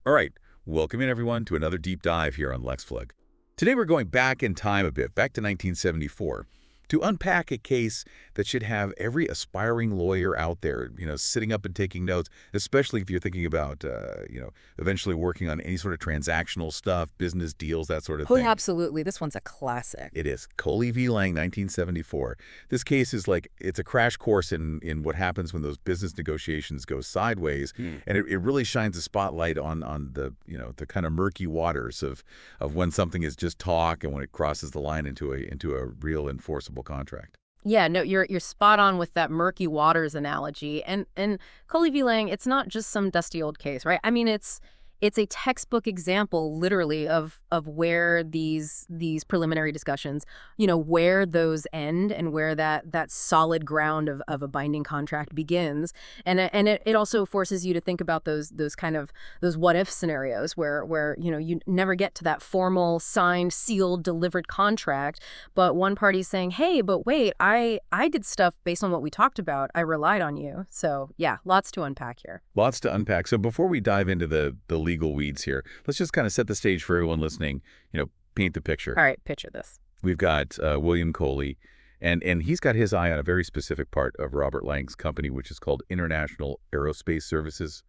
All right, welcome in everyone to another deep dive here on LexFlug. Today we're going back in time a bit, back to 1974, to unpack a case that should have every aspiring lawyer out there, sitting up and taking notes, especially if you're thinking about, eventually working on any sort of transactional stuff, business deals, that sort of Oh, thing. yeah, absolutely. This one's a classic. It is. Coley v. Lang, 1974. This case is like, it's a crash course in what happens when those business negotiations go sideways. And it really shines a spotlight on the, the kind of murky waters of when something is just talk and when it crosses the line into a real enforceable contract. Yeah, no, you're spot on with that murky waters analogy. And Coley v. Lang, it's not just some dusty old case, right? I mean, it's a textbook example, literally, of where these preliminary discussions, where those end and where that solid ground of a binding contract begins. And it also forces you to think about those what if scenarios where you never get to that formal signed, sealed, delivered contract, but one party's saying, hey, but wait, I did stuff based on what we talked about. I relied on you. So yeah, lots to unpack here. Lots to unpack. So before we dive into the legal weeds here, let's just kind of set the stage for everyone listening, paint the picture. All right, picture this. We've got William Coley, and he's got his eye on a very specific part of Robert Lang's company, which is called International Aerospace Services,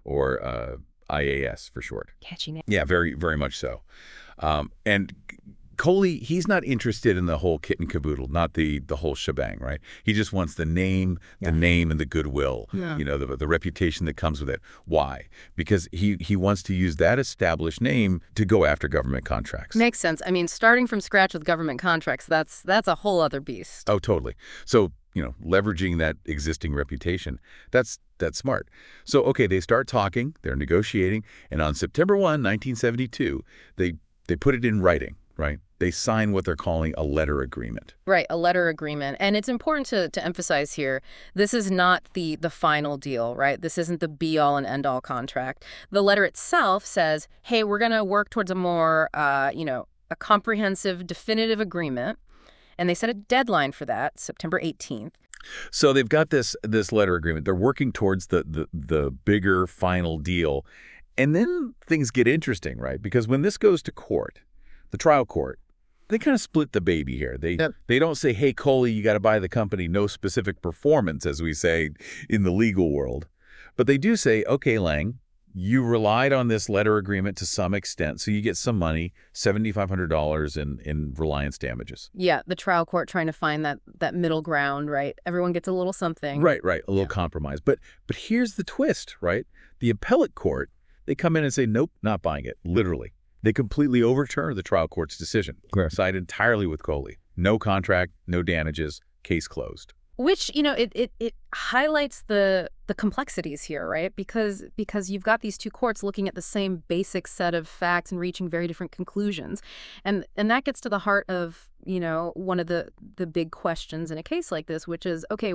or IAS for short. Catchy name. Yeah, very, very much so. And Coley, he's not interested in the whole kit and caboodle, not the whole shebang, right? He just wants the name, and the goodwill, the reputation that comes with it. Why? Because he wants to use that established name to go after government contracts. Makes sense. I mean, starting from scratch with government contracts, that's a whole other beast. Oh, totally. So, leveraging that existing reputation, that's smart. So, okay, they start talking, they're negotiating, and on September 1, 1972, they put it in writing. Right. They sign what they're calling a letter agreement. Right, a letter agreement. And it's important to emphasize here, this is not the final deal, right? This isn't the be-all and end-all contract. The letter itself says, hey, we're going to work towards a more, a comprehensive, definitive agreement. And they set a deadline for that, September 18th. So they've got this letter agreement. They're working towards the bigger final deal. And then things get interesting, right? Because when this goes to court, the trial court, they kind of split the baby here. They don't say, hey, Coley, you got to buy the company, no specific performance, as we say in the legal world. But they do say, okay, Lang, you relied on this letter agreement to some extent, so you get some money, $7,500 in reliance damages. Yeah, the trial court trying to find that middle ground, right? Everyone gets a little something. Right, a little compromise. But here's the twist, right? The appellate court, they come in and say, nope, not buying it, literally. They completely overturn the trial court's decision, side entirely with Coley. No contract, no damages, case closed. Which, it highlights the complexities here, right? Because you've got these two courts looking at the same basic set of facts and reaching very different conclusions. And that gets to the heart of, one of the big questions in a case like this, which is, okay,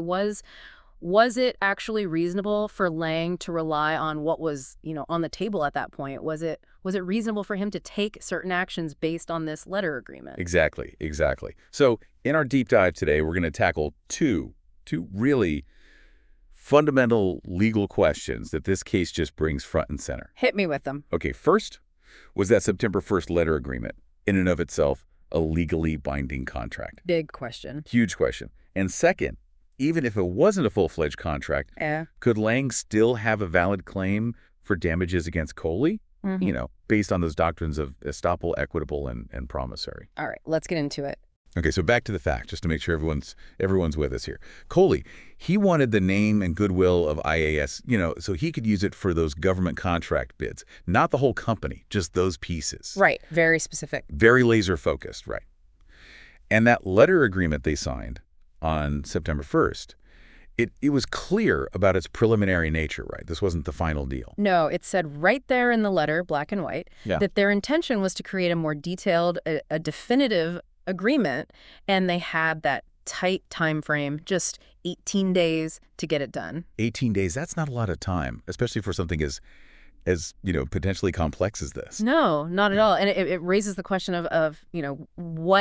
was it actually reasonable for Lang to rely on what was, on the table at that point? Was it reasonable for him to take certain actions based on this letter agreement? Exactly. So in our deep dive today, we're going to tackle two really fundamental legal questions that this case just brings front and center. Hit me with them. Okay, first, was that September 1st letter agreement in and of itself a legally binding contract? Big question. Huge question. And second, even if it wasn't a full-fledged contract, could Lang still have a valid claim for damages against Coley? Based on those doctrines of estoppel, equitable, and promissory. All right, let's get into it. Okay, so back to the fact, just to make sure everyone's with us here. Coley, he wanted the name and goodwill of IAS, so he could use it for those government contract bids. Not the whole company, just those pieces. Right, very specific. Very laser-focused, right. And that letter agreement they signed on September 1st, it was clear about its preliminary nature, right? This wasn't the final deal. No, it said right there in the letter, black and white, that their intention was to create a more detailed, a definitive agreement, and they had that tight time frame, just 18 days to get it done. 18 days, that's not a lot of time, especially for something as potentially complex as this. No, not at all. And it raises the question of what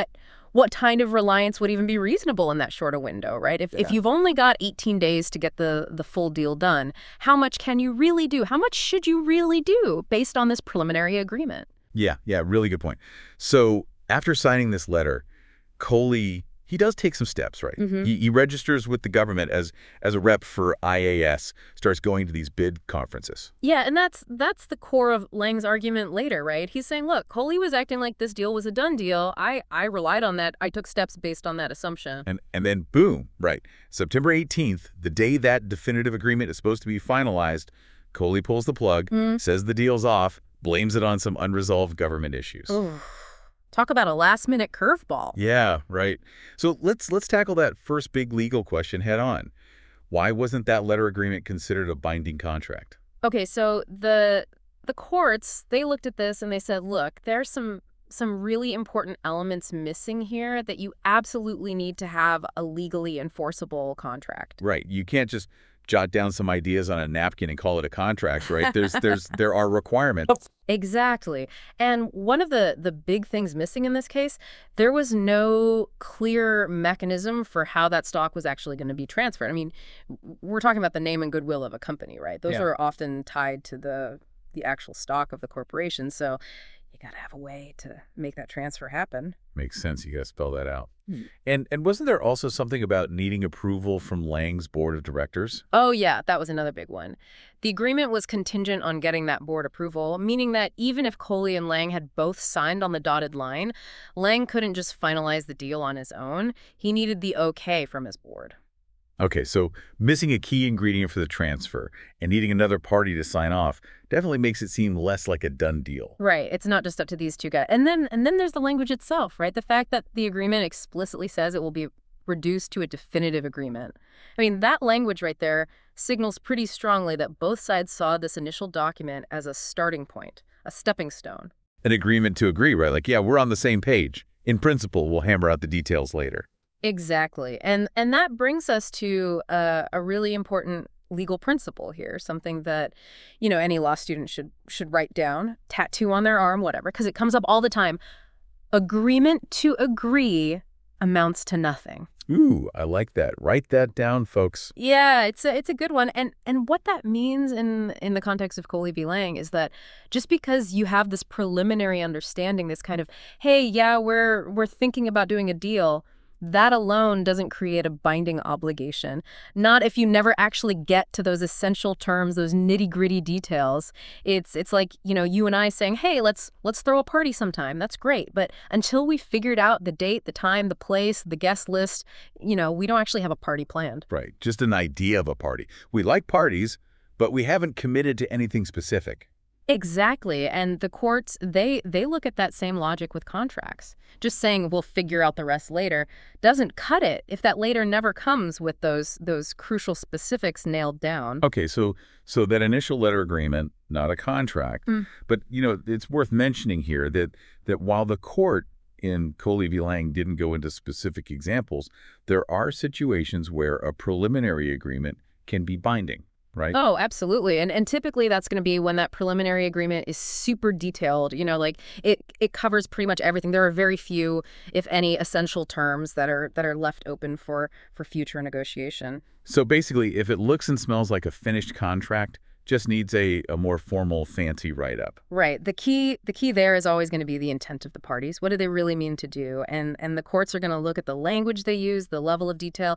what kind of reliance would even be reasonable in that shorter window, right? If Yeah. you've only got 18 days to get the full deal done, how much can you really do? How much should you really do based on this preliminary agreement? Yeah, really good point. So after signing this letter, Coley, he does take some steps, right? He registers with the government as a rep for IAS, starts going to these bid conferences. Yeah, and that's the core of Lang's argument later, right? He's saying, look, Coley was acting like this deal was a done deal. I relied on that. I took steps based on that assumption. And then boom, right, September 18th, the day that definitive agreement is supposed to be finalized, Coley pulls the plug, says the deal's off, blames it on some unresolved government issues. Ooh. Talk about a last-minute curveball. Yeah, right. So let's tackle that first big legal question head on. Why wasn't that letter agreement considered a binding contract? Okay, so the courts, they looked at this and they said, look, there's some really important elements missing here that you absolutely need to have a legally enforceable contract. Right. You can't just jot down some ideas on a napkin and call it a contract, right? There are requirements. Exactly. And one of the big things missing in this case, there was no clear mechanism for how that stock was actually going to be transferred. I mean, we're talking about the name and goodwill of a company, right? Those are often tied to the actual stock of the corporation. So you got to have a way to make that transfer happen. Makes sense. You got to spell that out. And wasn't there also something about needing approval from Lang's board of directors? Oh, yeah, that was another big one. The agreement was contingent on getting that board approval, meaning that even if Coley and Lang had both signed on the dotted line, Lang couldn't just finalize the deal on his own. He needed the okay from his board. Okay, so missing a key ingredient for the transfer and needing another party to sign off definitely makes it seem less like a done deal. Right. It's not just up to these two guys. And then there's the language itself, right? The fact that the agreement explicitly says it will be reduced to a definitive agreement. I mean, that language right there signals pretty strongly that both sides saw this initial document as a starting point, a stepping stone. An agreement to agree, right? Like, yeah, we're on the same page. In principle, we'll hammer out the details later. Exactly. And that brings us to a really important legal principle here, something that, any law student should write down, tattoo on their arm, whatever, because it comes up all the time. Agreement to agree amounts to nothing. Ooh, I like that. Write that down, folks. Yeah, it's a good one. And what that means in the context of Coley v. Lang is that just because you have this preliminary understanding, this kind of, hey, yeah, we're thinking about doing a deal, that alone doesn't create a binding obligation. Not if you never actually get to those essential terms, those nitty-gritty details. It's like, you and I saying, hey, let's throw a party sometime. That's great. But until we figured out the date, the time, the place, the guest list, we don't actually have a party planned. Right. Just an idea of a party. We like parties, but we haven't committed to anything specific. Exactly. And the courts, they look at that same logic with contracts. Just saying we'll figure out the rest later doesn't cut it if that later never comes with those crucial specifics nailed down. Okay, so that initial letter agreement, not a contract, but it's worth mentioning here that while the court in Coley v. Lang didn't go into specific examples, there are situations where a preliminary agreement can be binding. Right? Oh, absolutely. And typically that's going to be when that preliminary agreement is super detailed, like it covers pretty much everything. There are very few, if any, essential terms that are left open for future negotiation. So basically, if it looks and smells like a finished contract, just needs a more formal, fancy write-up. Right. The key there is always going to be the intent of the parties. What do they really mean to do? And the courts are going to look at the language they use, the level of detail.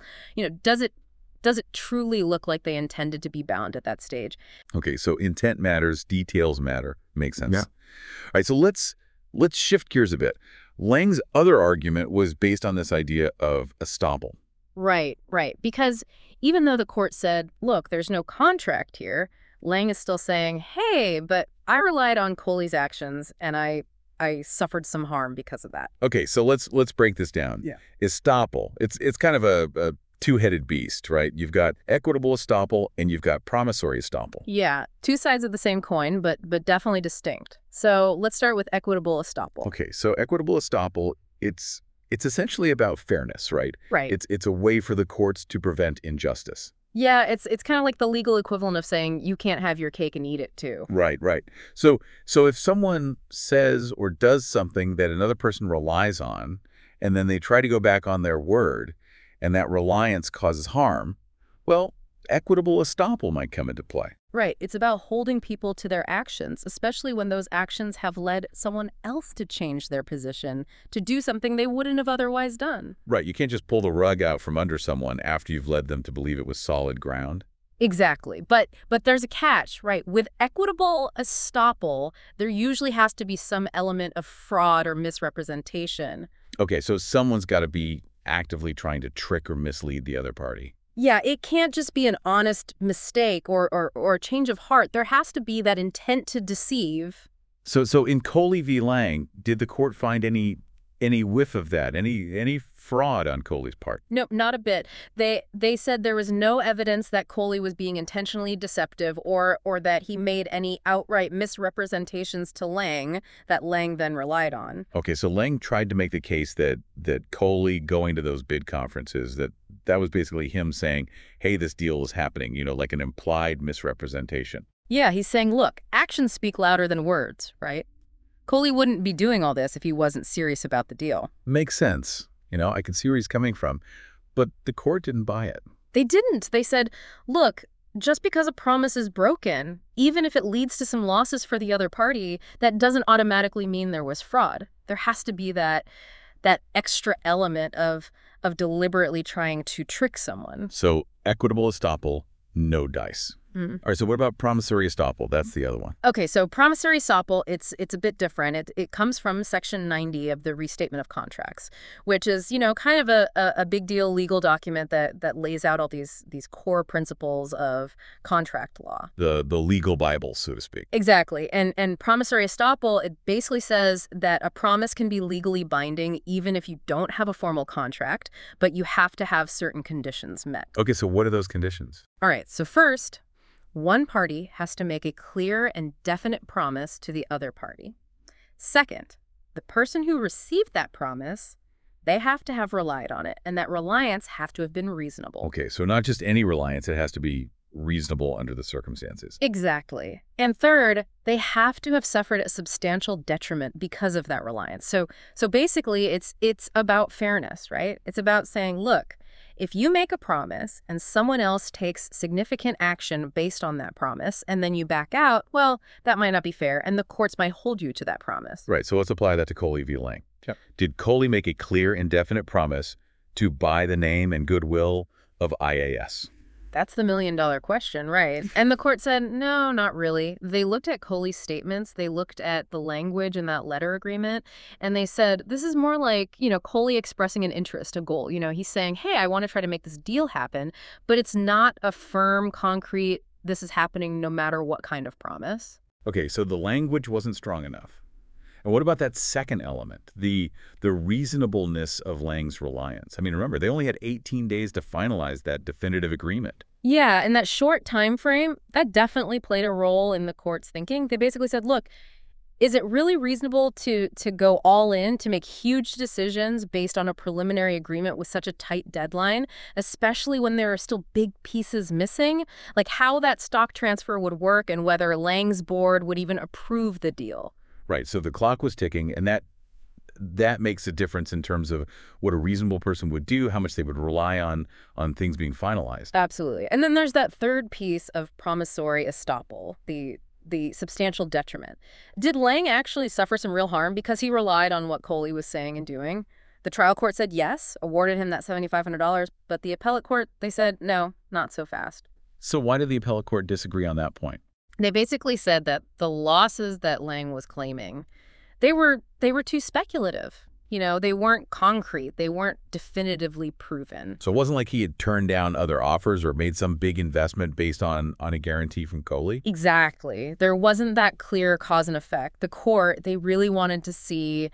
Does it truly look like they intended to be bound at that stage? Okay, so intent matters, details matter. Makes sense. Yeah. All right, so let's shift gears a bit. Lang's other argument was based on this idea of estoppel. Right. Because even though the court said, look, there's no contract here, Lang is still saying, hey, but I relied on Coley's actions and I suffered some harm because of that. Okay, so let's break this down. Yeah. Estoppel, it's kind of a two-headed beast, right? You've got equitable estoppel and you've got promissory estoppel. Yeah, two sides of the same coin, but definitely distinct. So let's start with equitable estoppel. Okay, so equitable estoppel, it's essentially about fairness, right? Right. It's a way for the courts to prevent injustice. Yeah, it's kind of like the legal equivalent of saying you can't have your cake and eat it too. Right. So if someone says or does something that another person relies on, and then they try to go back on their word, and that reliance causes harm, well, equitable estoppel might come into play. Right. It's about holding people to their actions, especially when those actions have led someone else to change their position, to do something they wouldn't have otherwise done. Right, you can't just pull the rug out from under someone after you've led them to believe it was solid ground. Exactly. But there's a catch, right? With equitable estoppel, there usually has to be some element of fraud or misrepresentation. Okay, so someone's got to be actively trying to trick or mislead the other party. Yeah, it can't just be an honest mistake or a change of heart. There has to be that intent to deceive. So in Coley v. Lang, did the court find any whiff of that, any fraud on Coley's part? Nope, not a bit. They said there was no evidence that Coley was being intentionally deceptive or that he made any outright misrepresentations to Lang that Lang then relied on. Okay, so Lang tried to make the case that Coley going to those bid conferences, that was basically him saying, hey, this deal is happening, like an implied misrepresentation. Yeah, he's saying, look, actions speak louder than words, right? Coley wouldn't be doing all this if he wasn't serious about the deal. Makes sense. I can see where he's coming from. But the court didn't buy it. They didn't. They said, look, just because a promise is broken, even if it leads to some losses for the other party, that doesn't automatically mean there was fraud. There has to be that extra element of deliberately trying to trick someone. So equitable estoppel, no dice. All right, so what about promissory estoppel? That's the other one. Okay, so promissory estoppel, it's a bit different. It comes from Section 90 of the Restatement of Contracts, which is, kind of a big deal legal document that lays out all these core principles of contract law. The legal Bible, so to speak. Exactly. And promissory estoppel, it basically says that a promise can be legally binding even if you don't have a formal contract, but you have to have certain conditions met. Okay, so what are those conditions? All right, so first, one party has to make a clear and definite promise to the other party. Second, the person who received that promise, they have to have relied on it, and that reliance have to have been reasonable. Okay, so not just any reliance, it has to be reasonable under the circumstances. Exactly. And third, they have to have suffered a substantial detriment because of that reliance. So basically, it's about fairness, right? It's about saying, look, if you make a promise and someone else takes significant action based on that promise and then you back out, well, that might not be fair, and the courts might hold you to that promise. Right, so let's apply that to Coley v. Lang. Yep. Did Coley make a clear and definite promise to buy the name and goodwill of IAS? That's the million-dollar question, right? And the court said, no, not really. They looked at Coley's statements. They looked at the language in that letter agreement, and they said, this is more like, Coley expressing an interest, a goal. He's saying, hey, I want to try to make this deal happen, but it's not a firm, concrete, this is happening no matter what kind of promise. Okay, so the language wasn't strong enough. And what about that second element, the reasonableness of Lang's reliance? I mean, remember, they only had 18 days to finalize that definitive agreement. Yeah, and that short time frame, that definitely played a role in the court's thinking. They basically said, look, is it really reasonable to go all in, to make huge decisions based on a preliminary agreement with such a tight deadline, especially when there are still big pieces missing? Like how that stock transfer would work and whether Lang's board would even approve the deal. Right, so the clock was ticking, and that makes a difference in terms of what a reasonable person would do, how much they would rely on things being finalized. Absolutely. And then there's that third piece of promissory estoppel, the substantial detriment. Did Lang actually suffer some real harm because he relied on what Coley was saying and doing? The trial court said yes, awarded him that $7,500, but the appellate court, they said no, not so fast. So why did the appellate court disagree on that point? They basically said that the losses that Lang was claiming, they were too speculative. They weren't concrete. They weren't definitively proven. So it wasn't like he had turned down other offers or made some big investment based on a guarantee from Coley? Exactly. There wasn't that clear cause and effect. The court, they really wanted to see,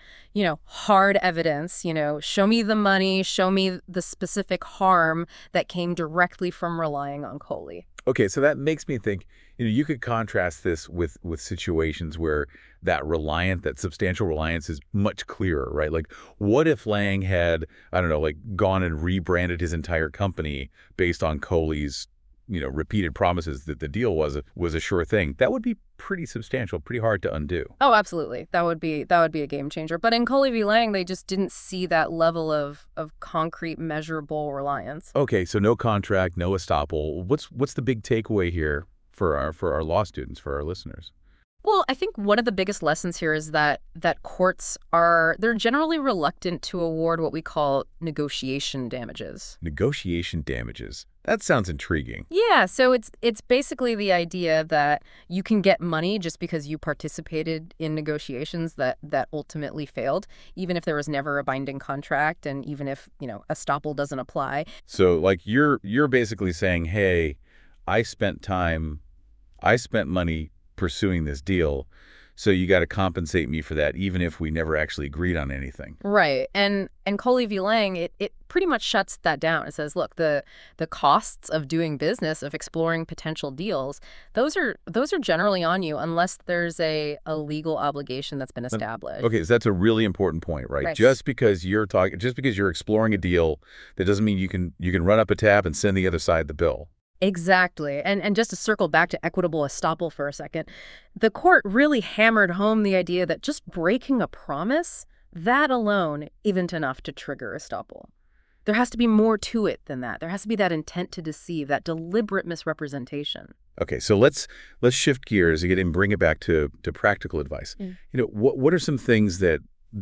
hard evidence, show me the money, show me the specific harm that came directly from relying on Coley. Okay, so that makes me think, you could contrast this with situations where that substantial reliance is much clearer, right? Like, what if Lang had, I don't know, like gone and rebranded his entire company based on Coley's, repeated promises that the deal was a sure thing? That would be pretty substantial, pretty hard to undo. Oh, absolutely. That would be a game changer. But in Coley v. Lang, they just didn't see that level of concrete, measurable reliance. Okay, so no contract, no estoppel. What's the big takeaway here for our law students, for our listeners? Well, I think one of the biggest lessons here is that courts they're generally reluctant to award what we call negotiation damages. Negotiation damages. That sounds intriguing. Yeah, so it's basically the idea that you can get money just because you participated in negotiations that ultimately failed, even if there was never a binding contract and even if, estoppel doesn't apply. So like you're basically saying, "Hey, I spent money pursuing this deal, so you got to compensate me for that, even if we never actually agreed on anything." Right. And Coley v. Lang, it pretty much shuts that down. It says, look, the costs of doing business, of exploring potential deals, those are generally on you unless there's a legal obligation that's been established. Okay, so that's a really important point, right? Right. Just because you're exploring a deal, that doesn't mean you can run up a tab and send the other side the bill. Exactly. And just to circle back to equitable estoppel for a second, the court really hammered home the idea that just breaking a promise, that alone isn't enough to trigger estoppel. There has to be more to it than that. There has to be that intent to deceive, that deliberate misrepresentation. Okay, so let's shift gears again and bring it back to practical advice. What are some things that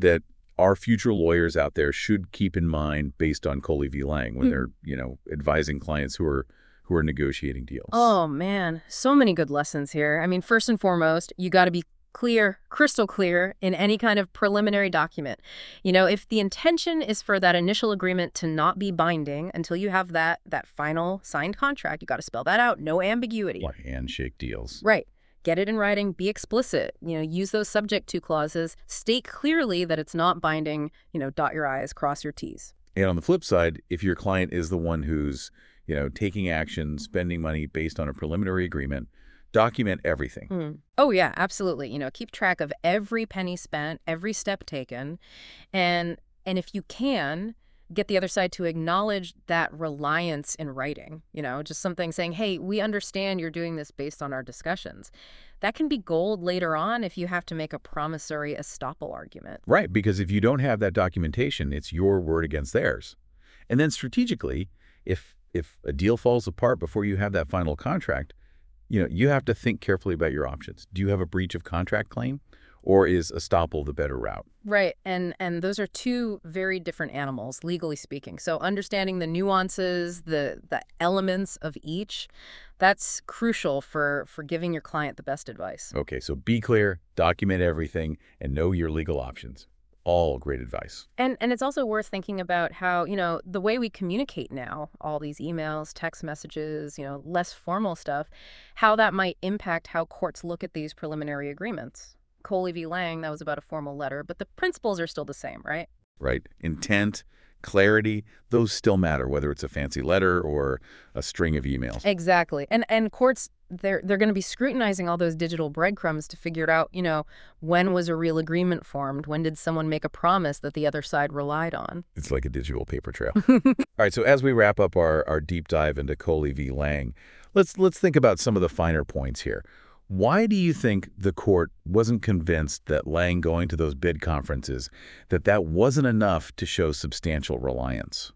our future lawyers out there should keep in mind based on Coley v. Lang when they're, advising clients who are negotiating deals? Oh, man. So many good lessons here. I mean, first and foremost, you got to be clear, crystal clear in any kind of preliminary document. If the intention is for that initial agreement to not be binding until you have that final signed contract, you got to spell that out. No ambiguity. Like handshake deals. Right. Get it in writing. Be explicit. Use those subject to clauses. State clearly that it's not binding. Dot your I's, cross your T's. And on the flip side, if your client is the one who's taking action, spending money based on a preliminary agreement, document everything. Oh, yeah, absolutely. Keep track of every penny spent, every step taken. And if you can, get the other side to acknowledge that reliance in writing, just something saying, hey, we understand you're doing this based on our discussions. That can be gold later on if you have to make a promissory estoppel argument. Right, because if you don't have that documentation, it's your word against theirs. And then strategically, if a deal falls apart before you have that final contract, you have to think carefully about your options. Do you have a breach of contract claim, or is estoppel the better route? Right, and those are two very different animals, legally speaking. So understanding the nuances, the elements of each, that's crucial for giving your client the best advice. Okay, so be clear, document everything, and know your legal options. All great advice. And it's also worth thinking about how, the way we communicate now, all these emails, text messages, less formal stuff, how that might impact how courts look at these preliminary agreements. Coley v. Lang, that was about a formal letter, but the principles are still the same, right? Right. Intent, clarity, those still matter, whether it's a fancy letter or a string of emails. Exactly. And courts, they're going to be scrutinizing all those digital breadcrumbs to figure out, when was a real agreement formed? When did someone make a promise that the other side relied on? It's like a digital paper trail. All right, so as we wrap up our deep dive into Coley v. Lang, let's think about some of the finer points here. Why do you think the court wasn't convinced that Lang going to those bid conferences, that wasn't enough to show substantial reliance?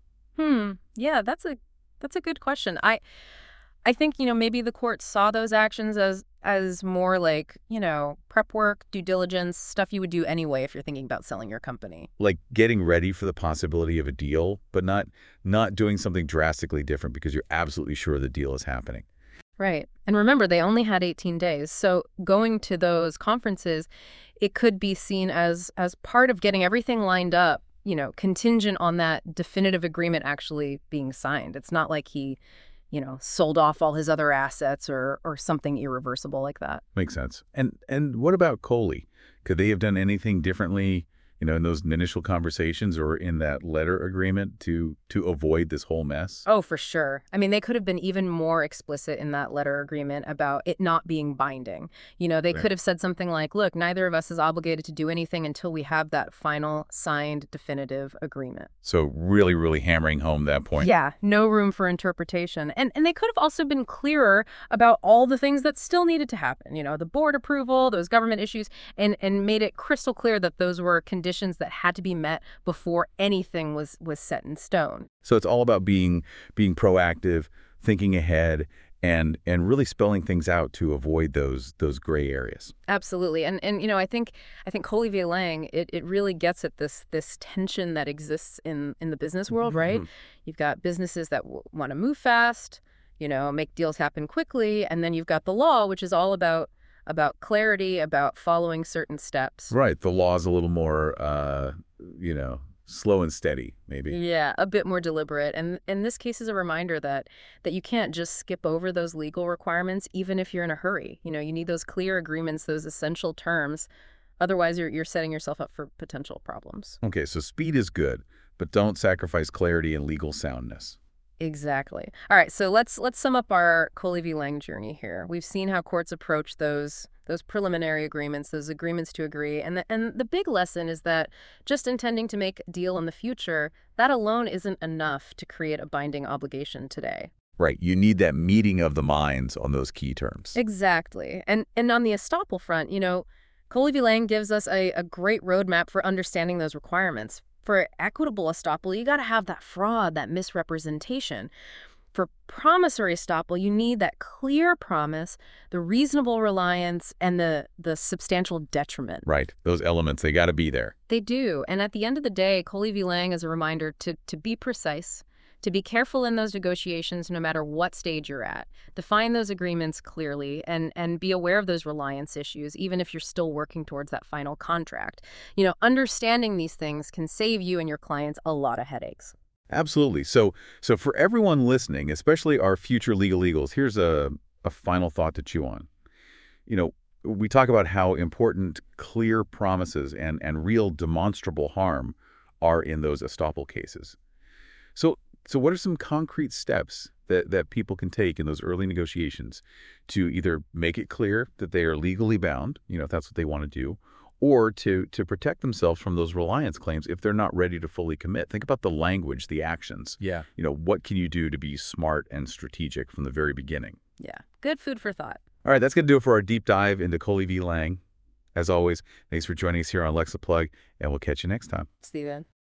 Yeah, that's a good question. I think, maybe the court saw those actions as more like, prep work, due diligence, stuff you would do anyway if you're thinking about selling your company. Like getting ready for the possibility of a deal, but not doing something drastically different because you're absolutely sure the deal is happening. Right. And remember, they only had 18 days. So going to those conferences, it could be seen as part of getting everything lined up, contingent on that definitive agreement actually being signed. It's not like he, sold off all his other assets or something irreversible like that. Makes sense. And what about Coley? Could they have done anything differently, in those initial conversations or in that letter agreement to avoid this whole mess? Oh, for sure. I mean, they could have been even more explicit in that letter agreement about it not being binding. They Right. could have said something like, look, neither of us is obligated to do anything until we have that final signed definitive agreement. So really, really hammering home that point. Yeah, no room for interpretation. And they could have also been clearer about all the things that still needed to happen, the board approval, those government issues, and made it crystal clear that those were conditions that had to be met before anything was set in stone. So it's all about being proactive, thinking ahead, and really spelling things out to avoid those gray areas. Absolutely. And I think Coley v. Lang, it really gets at this tension that exists in the business world, right? Mhm. You've got businesses that want to move fast, make deals happen quickly, and then you've got the law, which is all about clarity, about following certain steps. Right. The law's a little more, slow and steady, maybe. Yeah, a bit more deliberate. And this case is a reminder that you can't just skip over those legal requirements, even if you're in a hurry. You need those clear agreements, those essential terms. Otherwise, you're setting yourself up for potential problems. Okay, so speed is good, but don't sacrifice clarity and legal soundness. Exactly. All right, so let's sum up our Coley v. Lang journey here. We've seen how courts approach those preliminary agreements, those agreements to agree, and the big lesson is that just intending to make a deal in the future, that alone isn't enough to create a binding obligation today. Right. You need that meeting of the minds on those key terms. Exactly. And on the estoppel front, Coley v. Lang gives us a great roadmap for understanding those requirements. For equitable estoppel, you got to have that fraud, that misrepresentation. For promissory estoppel, you need that clear promise, the reasonable reliance, and the substantial detriment. Right. Those elements, they got to be there. They do. And at the end of the day, Coley v. Lang is a reminder to be precise, to be careful in those negotiations no matter what stage you're at. Define those agreements clearly and be aware of those reliance issues, even if you're still working towards that final contract. Understanding these things can save you and your clients a lot of headaches. Absolutely. So for everyone listening, especially our future legal eagles, here's a final thought to chew on. We talk about how important clear promises and real demonstrable harm are in those estoppel cases. So what are some concrete steps that people can take in those early negotiations to either make it clear that they are legally bound, if that's what they want to do, or to protect themselves from those reliance claims if they're not ready to fully commit? Think about the language, the actions. Yeah. What can you do to be smart and strategic from the very beginning? Yeah, good food for thought. All right, that's going to do it for our deep dive into Coley v. Lang. As always, thanks for joining us here on Alexa Plug, and we'll catch you next time. Steven.